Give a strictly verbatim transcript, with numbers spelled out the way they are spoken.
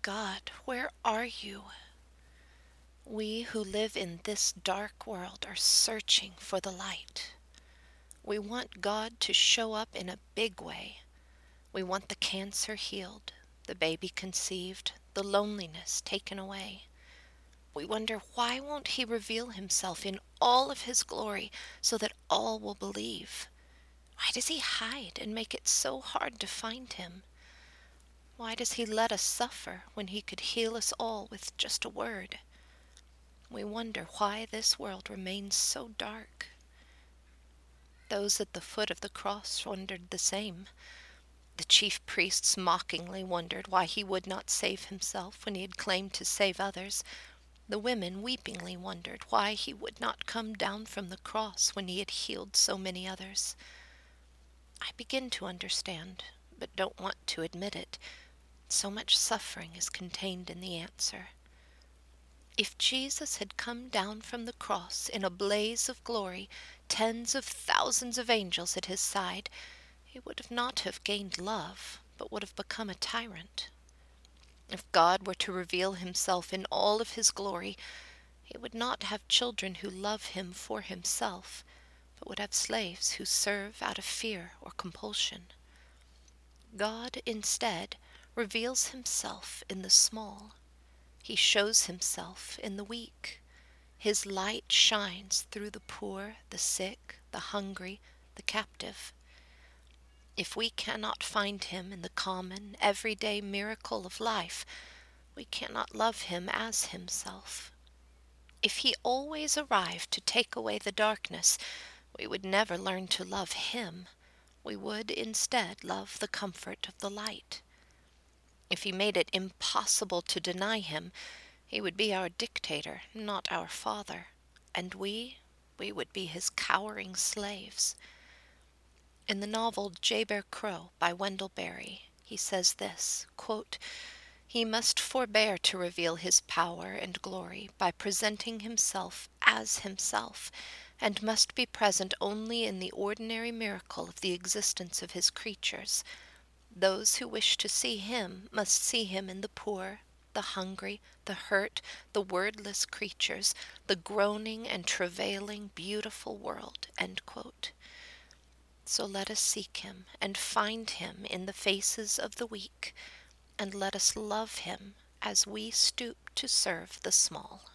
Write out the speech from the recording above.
God, where are you? We who live in this dark world are searching for the light. We want God to show up in a big way. We want the cancer healed, the baby conceived, the loneliness taken away. We wonder, why won't he reveal himself in all of his glory so that all will believe? Why does he hide and make it so hard to find him? Why does he let us suffer when he could heal us all with just a word? We wonder why this world remains so dark. Those at the foot of the cross wondered the same. The chief priests mockingly wondered why he would not save himself when he had claimed to save others. The women weepingly wondered why he would not come down from the cross when he had healed so many others. I begin to understand, but don't want to admit it. So much suffering is contained in the answer. If Jesus had come down from the cross in a blaze of glory, tens of thousands of angels at his side, he would have not have gained love, but would have become a tyrant. If God were to reveal himself in all of his glory, he would not have children who love him for himself, but would have slaves who serve out of fear or compulsion. God, instead, reveals himself in the small. He shows himself in the weak. His light shines through the poor, the sick, the hungry, the captive. If we cannot find him in the common, everyday miracle of life, we cannot love him as himself. If he always arrived to take away the darkness, we would never learn to love him. We would instead love the comfort of the light. If he made it impossible to deny him, he would be our dictator, not our father, and we, we would be his cowering slaves. In the novel Jayber Crow by Wendell Berry, he says this, quote, "He must forbear to reveal his power and glory by presenting himself as himself, and must be present only in the ordinary miracle of the existence of his creatures. Those who wish to see him must see him in the poor, the hungry, the hurt, the wordless creatures, the groaning and travailing beautiful world." End quote. So let us seek him and find him in the faces of the weak, and let us love him as we stoop to serve the small.